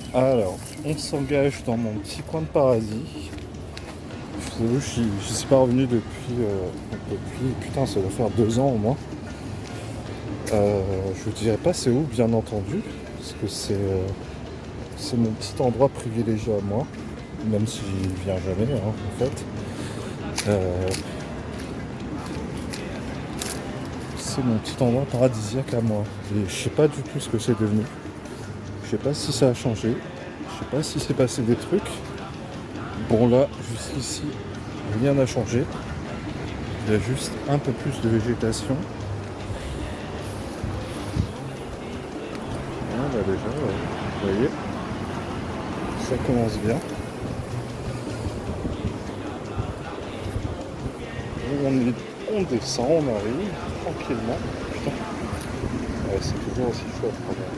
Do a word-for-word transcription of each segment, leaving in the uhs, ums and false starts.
Alors, on s'engage dans mon petit coin de paradis. Je vous avoue, je ne suis pas revenu depuis, euh, depuis, putain, ça doit faire deux ans au moins. Euh, je vous dirais pas c'est où, bien entendu, parce que c'est euh, c'est mon petit endroit privilégié à moi, même si j'y viens jamais, hein, en fait. Euh, c'est mon petit endroit paradisiaque à moi. Et je sais pas du tout ce que c'est devenu. Je sais pas si ça a changé. Je sais pas si c'est passé des trucs. Bon là, jusqu'ici, rien n'a changé. Il y a juste un peu plus de végétation. Ah, bah déjà, ouais, vous voyez, ça commence bien. On, est, on descend, on arrive tranquillement. Putain, ouais, c'est toujours aussi chouette quand même.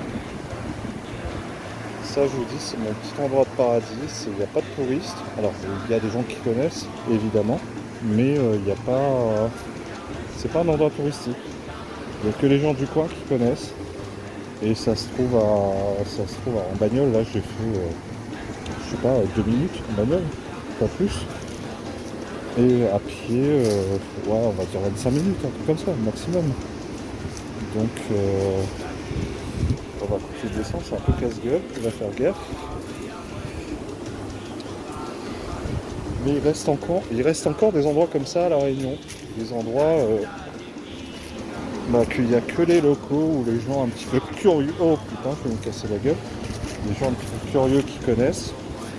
Ça, je vous dis, c'est mon petit endroit de paradis. Il n'y a pas de touristes. Alors, il y a des gens qui connaissent, évidemment, mais il euh, n'y a pas. Euh, c'est pas un endroit touristique. Il n'y a que les gens du coin qui connaissent. Et ça se trouve à, ça se trouve à, en bagnole. Là, j'ai fait, euh, je sais pas, deux minutes en bagnole, pas plus. Et à pied, euh, ouais, on va dire vingt-cinq minutes, un truc comme ça, maximum. Donc, euh, on va couper de descendre, c'est un peu casse-gueule, on va faire gaffe. Mais il reste encore, il reste encore des endroits comme ça à La Réunion. Des endroits euh, bah, qu'il n'y a que les locaux ou les gens un petit peu curieux. Oh putain, je vais me casser la gueule. Les gens un petit peu curieux qui connaissent.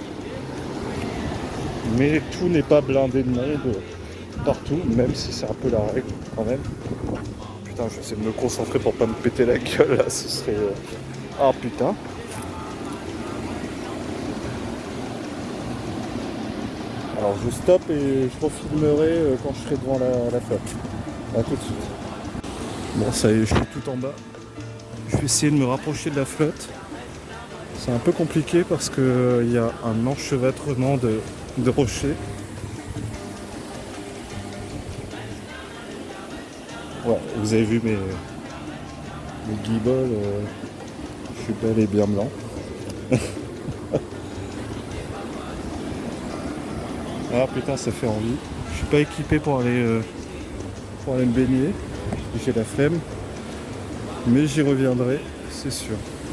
Mais tout n'est pas blindé de monde partout, même si c'est un peu la règle quand même. Putain, je vais essayer de me concentrer pour pas me péter la gueule là, ce serait... Ah putain. Alors je stoppe et je refilmerai quand je serai devant la, la flotte. A tout de suite. Bon, ça y est, je suis tout en bas. Je vais essayer de me rapprocher de la flotte. C'est un peu compliqué parce qu'il euh, y a un enchevêtrement de, de rochers. Ouais, vous avez vu mes, mes guibolles, euh, je suis bel et bien blanc. Ah putain, ça fait envie. Je suis pas équipé pour aller, euh, pour aller me baigner. J'ai la flemme. Mais j'y reviendrai, c'est sûr.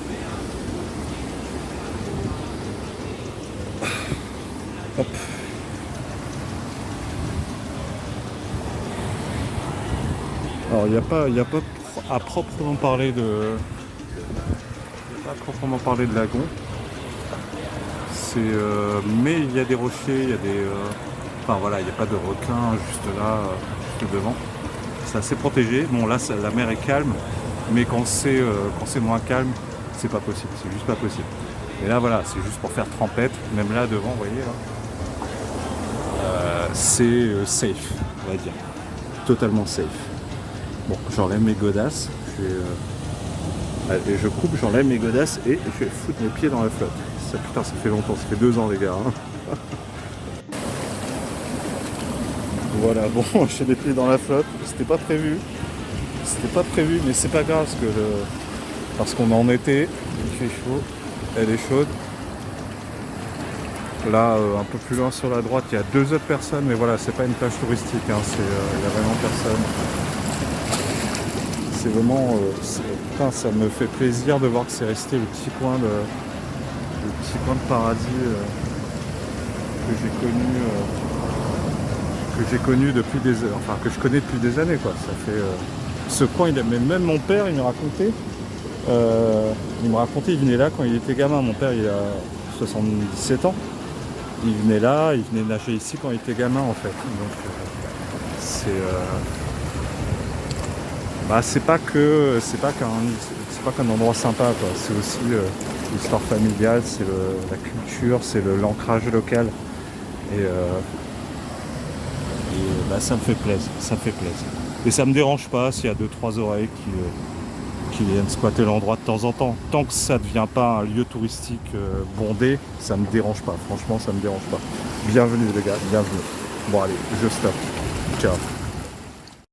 Hop. Alors il n'y a pas, il y a pas à proprement parler de, pas à proprement parler de lagon. C'est, euh, mais il y a des rochers, il y a des, euh, enfin voilà, il n'y a pas de requins juste là, juste devant. C'est assez protégé. Bon là, ça, la mer est calme, mais quand c'est, euh, quand c'est moins calme, c'est pas possible, c'est juste pas possible. Et là voilà, c'est juste pour faire trempette. Même là devant, vous voyez là, euh, c'est euh, safe, on va dire, totalement safe. Bon, j'enlève mes godasses, je, vais, euh, allez, je coupe, j'enlève mes godasses et je vais foutre mes pieds dans la flotte. Ça, putain, ça fait longtemps, ça fait deux ans les gars. Hein. Voilà, bon, j'ai les pieds dans la flotte, c'était pas prévu. C'était pas prévu, mais c'est pas grave parce que le... parce qu'on est en été, il fait chaud, elle est chaude. Là, euh, un peu plus loin sur la droite, il y a deux autres personnes, mais voilà, c'est pas une plage touristique, hein, c'est, euh, il y a vraiment personne. C'est vraiment, euh, c'est, putain, ça me fait plaisir de voir que c'est resté le petit coin de, le petit coin de paradis euh, que j'ai connu, euh, que j'ai connu depuis des, enfin que je connais depuis des années, quoi. Ça fait, euh, ce coin, il a, même mon père, il me racontait, euh, il me racontait, il venait là quand il était gamin. Mon père, il a soixante-dix-sept ans. Il venait là, il venait nager ici quand il était gamin, en fait. Donc, euh, c'est euh, Bah, c'est pas que c'est pas qu'un c'est pas qu'un endroit sympa, quoi. C'est aussi euh, l'histoire familiale, c'est le, la culture, c'est le, l'ancrage local. Et, euh, et bah, ça me fait plaisir, ça me fait plaisir. Et ça me dérange pas s'il y a deux trois oreilles qui, euh, qui viennent squatter l'endroit de temps en temps. Tant que ça ne devient pas un lieu touristique euh, bondé, ça me dérange pas. Franchement, ça me dérange pas. Bienvenue les gars, bienvenue. Bon allez, je stoppe. Ciao.